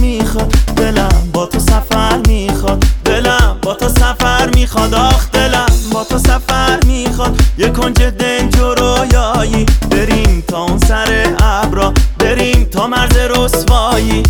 میخواد، دلم با تو سفر میخواد، دلم با تو سفر میخواد، آخ دلم با تو سفر میخواد. یه کنج دنج و رویایی، بریم تا اون سر ابرا، بریم تا مرز رسوایی.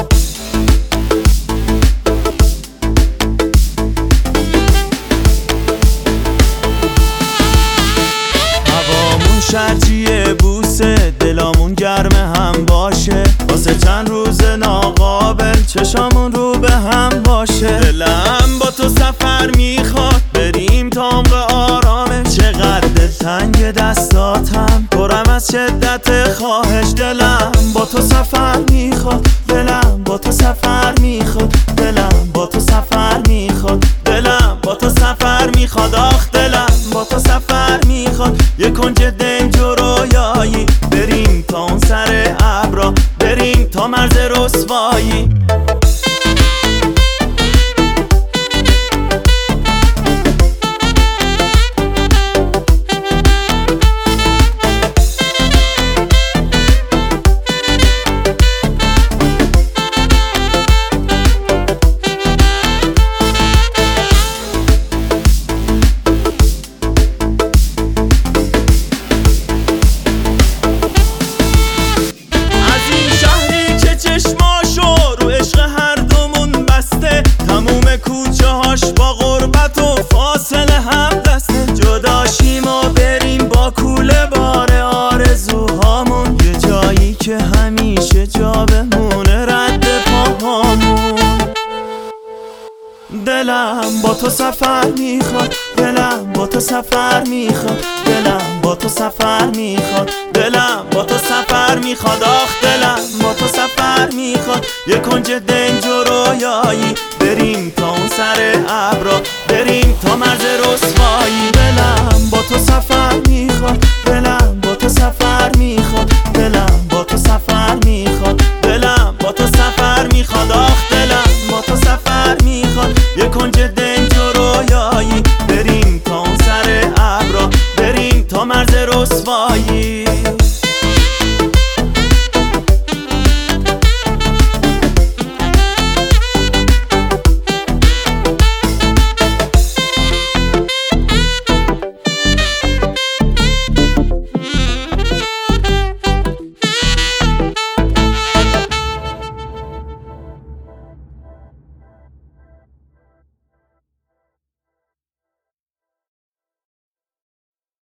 هوامون شرجیه بوسه، دلامون گرم هم باشه، واسه چند روز ناقابل چشامون رو به هم باشه. دلم با تو سفر میخواد، بریم تا عمق آرامه، چقدر تنگ دستاتم پرم از شدت خواهش. دلم با تو سفر میخواد، دلم با تو سفر میخواد، دلم با تو سفر میخواد، دلم با تو سفر میخواد، آخ دلم با تو سفر میخواد. یه کنج دنج و رویایی، بریم تا اون سر ابرا، بریم تا مرز رسوایی. با غربت و فاصله هم دسته، جداشیم و بریم با کوله بار آرزوهامون، یه جایی که همیشه جا بمونه رد پاهامون. دلم با تو سفر میخواد، دلم با تو سفر میخواد، دلم با تو سفر میخواد، دلم با تو سفر میخواد، آخ دلم با تو سفر میخواد. یه کنج دنج و رویایی، بریم تا اون سر ابرا، بریم تا مرز رسوایی. دلم با تو سفر میخواد، دلم